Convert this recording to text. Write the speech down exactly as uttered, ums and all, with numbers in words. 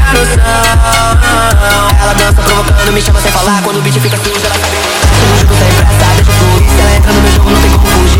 a noção. Ela dança provocando, me chama sem falar. Quando o beat fica sujo, ela sabe. Chego junto sem pressa, deixa fluir. Se ela entra no meu jogo, não tem como fugir.